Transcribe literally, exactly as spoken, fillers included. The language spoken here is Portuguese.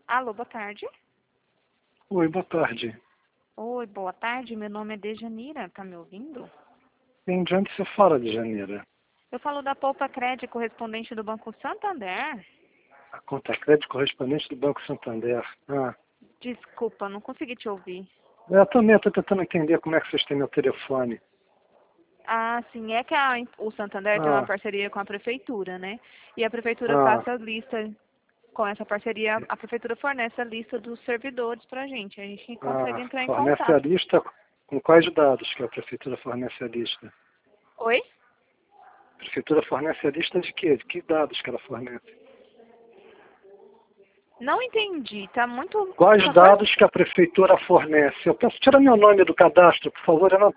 Alô, boa tarde. Oi, boa tarde. Oi, boa tarde. Meu nome é Dejanira. Tá me ouvindo? Em de onde você fala, de Janeiro? Eu falo da Poupa Crédito, correspondente do Banco Santander. A conta crédito correspondente do Banco Santander. Ah, Desculpa, não consegui te ouvir. eu também estou tentando entender como é que vocês têm meu telefone. Ah, sim, é que a, o Santander tem uma Ah, parceria com a prefeitura, né? E a prefeitura ah, passa a lista, com essa parceria, a prefeitura fornece a lista dos servidores pra gente. A gente consegue ah, entrar em fornece a contato. lista com quais dados que a prefeitura fornece a lista? Oi? A prefeitura fornece a lista de quê? De que dados que ela fornece? Não entendi, tá muito... Quais Tá quase... dados que a prefeitura fornece? Eu peço, tira meu nome do cadastro, por favor, eu não